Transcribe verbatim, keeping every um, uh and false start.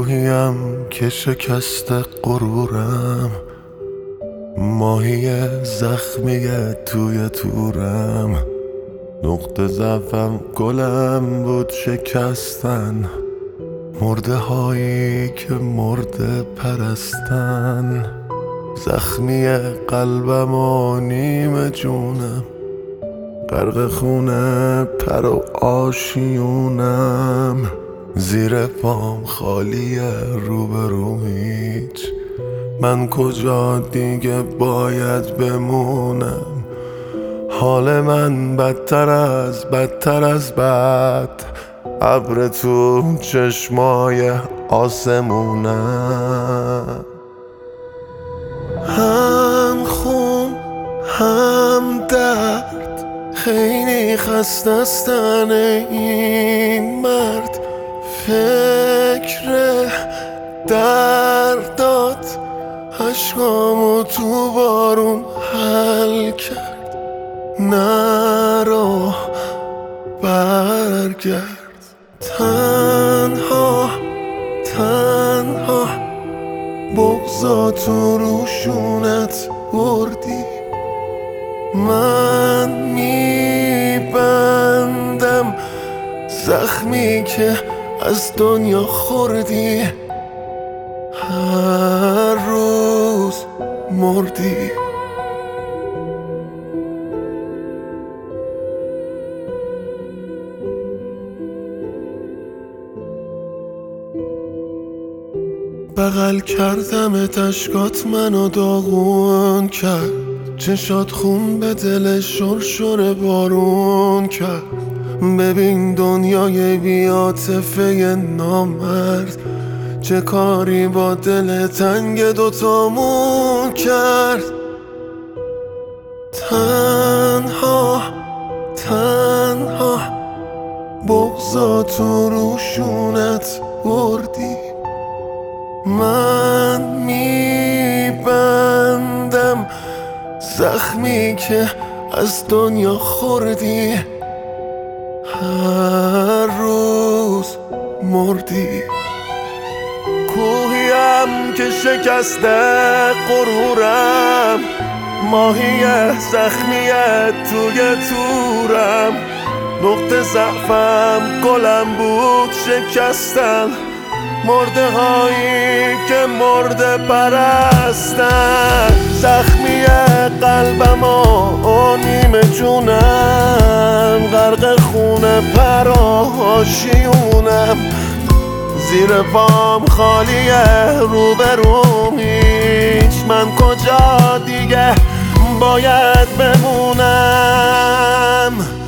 ماهیم که شکست غرورم، ماهی زخمی توی تورم. نقطه ضعفم گلم بود شکستن، مرده هایی که مرده پرستن. زخمی قلبم و نیم جونم، غرق خونه پر و آشیونم. زیر پام خالیه روبروم هیچ، من کجا دیگه باید بمونم؟ حال من بدتر از بدتر از بد، ابر تو چشمای آسمونم. هم خون هم درد، خیلی خستستن این مرد. فکر دردات عشقامو تو بارون حل کرد. نرو برگرد، تنها تنها بغضا تو روشونت بردی. من میبندم زخمی که از دنیا خوردی، هر روز مردی. بغل کردم اشکات منو داغون کرد، چشات خون به دل شرشر بارون کرد. ببین دنیای بی‌عاطفه نامرد، چه کاری با دل تنگ دوتامون کرد. تنها تنها بغضا تو روشونت بردی. من میبندم زخمی که از دنیا خوردی، هر روز مردی. کوهیم که شکسته غرورم، ماهی زخمی توی تورم. نقطه ضعفم گلم بود شکستن، مرده هایی که مرده پرستن. زخمی قلبم و نیم جونم، غرق خونه پرآشیونم. زیر پام خالیه روبروم هیچ، من کجا دیگه باید بمونم؟